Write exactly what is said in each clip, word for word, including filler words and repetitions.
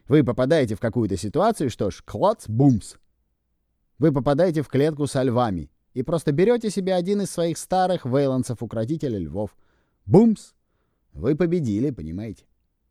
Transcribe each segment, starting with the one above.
Вы попадаете в какую-то ситуацию, что ж, клац, бумс. Вы попадаете в клетку со львами и просто берете себе один из своих старых вейлансов, укротителя львов. Бумс! Вы победили, понимаете?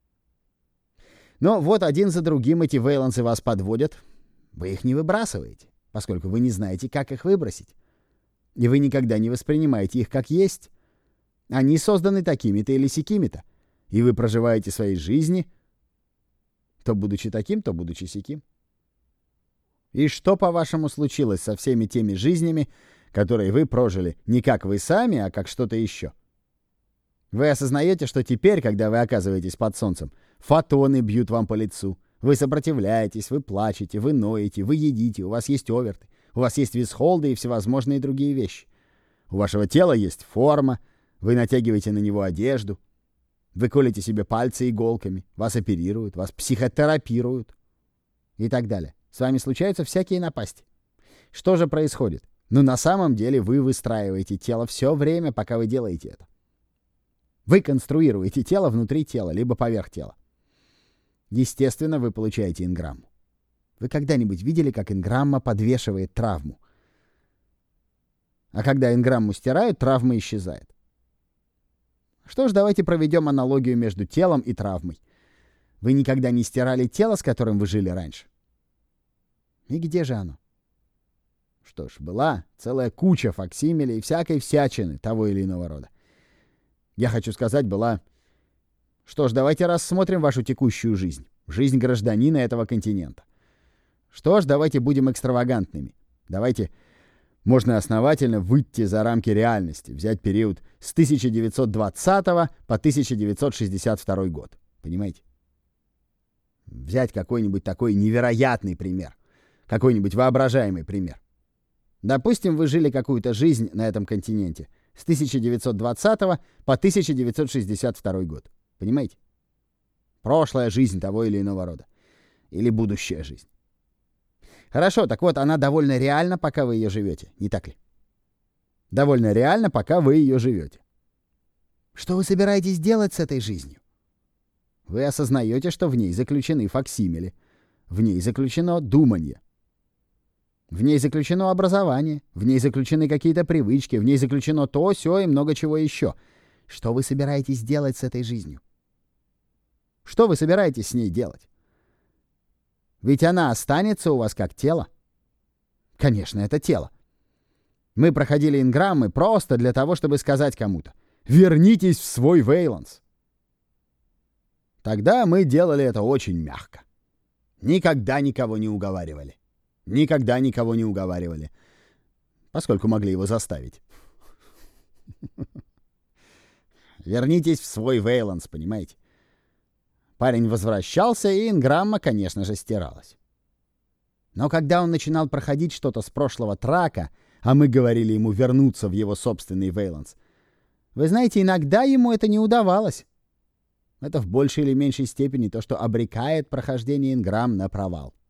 Но вот один за другим эти вейлансы вас подводят. Вы их не выбрасываете, поскольку вы не знаете, как их выбросить. И вы никогда не воспринимаете их как есть. Они созданы такими-то или сякими-то. И вы проживаете свои жизни, то будучи таким, то будучи сяким. И что, по-вашему, случилось со всеми теми жизнями, которые вы прожили не как вы сами, а как что-то еще? Вы осознаете, что теперь, когда вы оказываетесь под солнцем, фотоны бьют вам по лицу. Вы сопротивляетесь, вы плачете, вы ноете, вы едите, у вас есть оверты, у вас есть висхолды и всевозможные другие вещи. У вашего тела есть форма, вы натягиваете на него одежду, вы колите себе пальцы иголками, вас оперируют, вас психотерапируют и так далее. С вами случаются всякие напасти. Что же происходит? Ну, на самом деле вы выстраиваете тело все время, пока вы делаете это. Вы конструируете тело внутри тела, либо поверх тела. Естественно, вы получаете энграмму. Вы когда-нибудь видели, как энграмма подвешивает травму? А когда энграмму стирают, травма исчезает. Что ж, давайте проведем аналогию между телом и травмой. Вы никогда не стирали тело, с которым вы жили раньше? И где же оно? Что ж, была целая куча факсимилей и всякой всячины того или иного рода. Я хочу сказать, была... Что ж, давайте рассмотрим вашу текущую жизнь. Жизнь гражданина этого континента. Что ж, давайте будем экстравагантными. Давайте... Можно основательно выйти за рамки реальности, взять период с тысяча девятьсот двадцатого по тысяча девятьсот шестьдесят второй год. Понимаете? Взять какой-нибудь такой невероятный пример. Какой-нибудь воображаемый пример. Допустим, вы жили какую-то жизнь на этом континенте с тысяча девятьсот двадцатого по тысяча девятьсот шестьдесят второй год. Понимаете? Прошлая жизнь того или иного рода. Или будущая жизнь. Хорошо, так вот, она довольно реальна, пока вы ее живете, не так ли? Довольно реально, пока вы ее живете. Что вы собираетесь делать с этой жизнью? Вы осознаете, что в ней заключены факсимили, в ней заключено думание, в ней заключено образование, в ней заключены какие-то привычки, в ней заключено то, сё и много чего еще. Что вы собираетесь делать с этой жизнью? Что вы собираетесь с ней делать? Ведь она останется у вас как тело. Конечно, это тело. Мы проходили инграммы просто для того, чтобы сказать кому-то: вернитесь в свой вейланс. Тогда мы делали это очень мягко. Никогда никого не уговаривали. Никогда никого не уговаривали. Поскольку могли его заставить. Вернитесь в свой вейланс, понимаете? Парень возвращался, и инграмма, конечно же, стиралась. Но когда он начинал проходить что-то с прошлого трака, а мы говорили ему вернуться в его собственный вейланс, вы знаете, иногда ему это не удавалось. Это в большей или меньшей степени то, что обрекает прохождение инграмм на провал.